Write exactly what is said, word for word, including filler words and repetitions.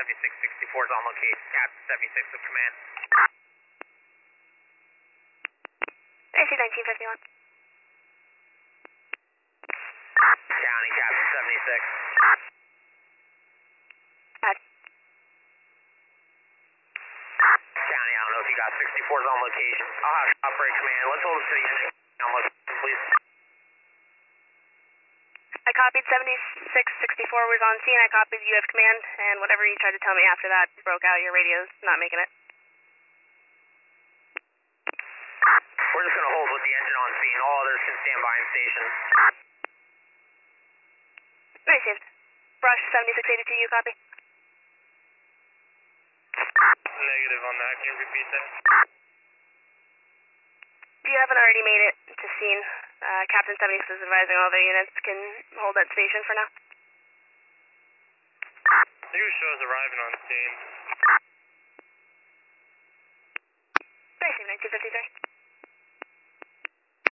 seventy-six sixty-four is on location. Captain seventy-six of command. I C nineteen fifty-one. County, Captain seventy-six. Hi. County, I don't know if you got sixty-fours on location. I'll have operate command. Let's hold it to the engine on location, please. I copied seventy-six sixty-four was on scene. I copied you have command, and whatever you tried to tell me after that broke out. Your radio's not making it. We're just going to hold with the engine on scene. All others can stand by in station. Received. Brush seventy-six eighty-two, you copy? Negative on that. Can you repeat that? If you haven't already made it to scene, uh, Captain seventy-six is advising all their units can hold that station for now. You show us arriving on scene. Received nineteen fifty-three.